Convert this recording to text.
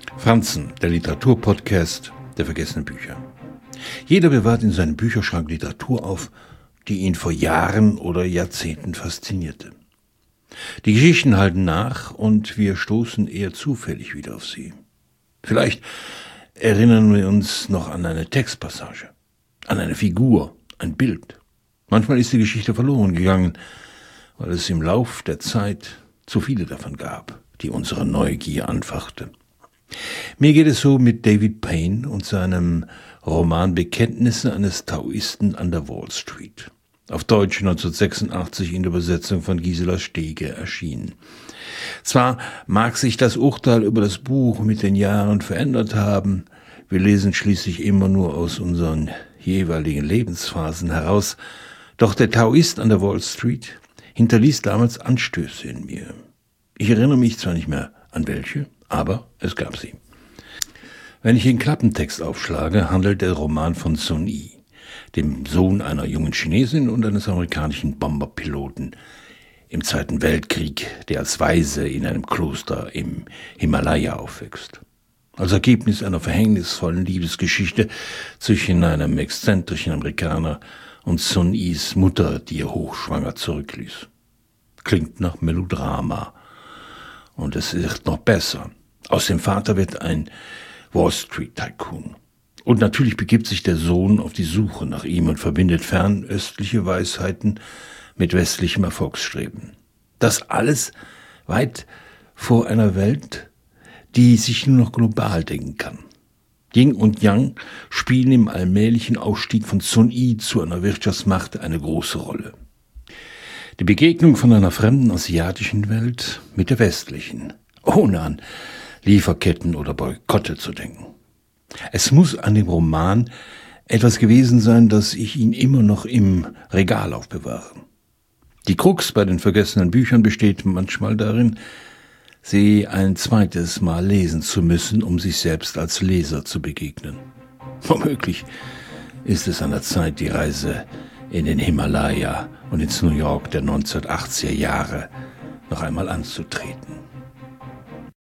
Franzen, der Literaturpodcast der vergessenen Bücher. Jeder bewahrt in seinem Bücherschrank Literatur auf, die ihn vor Jahren oder Jahrzehnten faszinierte. Die Geschichten halten nach und wir stoßen eher zufällig wieder auf sie. Vielleicht erinnern wir uns noch an eine Textpassage, an eine Figur, ein Bild. Manchmal ist die Geschichte verloren gegangen, weil es im Lauf der Zeit zu viele davon gab, die unsere Neugier anfachte. Mir geht es so mit David Payne und seinem Roman Bekenntnisse eines Taoisten an der Wall Street. Auf Deutsch 1986 in der Übersetzung von Gisela Stege erschienen. Zwar mag sich das Urteil über das Buch mit den Jahren verändert haben, wir lesen schließlich immer nur aus unseren jeweiligen Lebensphasen heraus, doch der Taoist an der Wall Street hinterließ damals Anstöße in mir. Ich erinnere mich zwar nicht mehr an welche, aber es gab sie. Wenn ich den Klappentext aufschlage, handelt der Roman von Sun Yi, dem Sohn einer jungen Chinesin und eines amerikanischen Bomberpiloten im Zweiten Weltkrieg, der als Waise in einem Kloster im Himalaya aufwächst. Als Ergebnis einer verhängnisvollen Liebesgeschichte zwischen einem exzentrischen Amerikaner und Sun Yis Mutter, die er hochschwanger zurückließ. Klingt nach Melodrama. Und es wird noch besser. Aus dem Vater wird ein Wall Street Tycoon. Und natürlich begibt sich der Sohn auf die Suche nach ihm und verbindet fernöstliche Weisheiten mit westlichem Erfolgsstreben. Das alles weit vor einer Welt, die sich nur noch global denken kann. Yin und Yang spielen im allmählichen Aufstieg von Sun Yi zu einer Wirtschaftsmacht eine große Rolle. Die Begegnung von einer fremden asiatischen Welt mit der westlichen, ohne an Lieferketten oder Boykotte zu denken. Es muss an dem Roman etwas gewesen sein, dass ich ihn immer noch im Regal aufbewahre. Die Krux bei den vergessenen Büchern besteht manchmal darin, sie ein zweites Mal lesen zu müssen, um sich selbst als Leser zu begegnen. Womöglich ist es an der Zeit, die Reise in den Himalaya und ins New York der 1980er Jahre noch einmal anzutreten.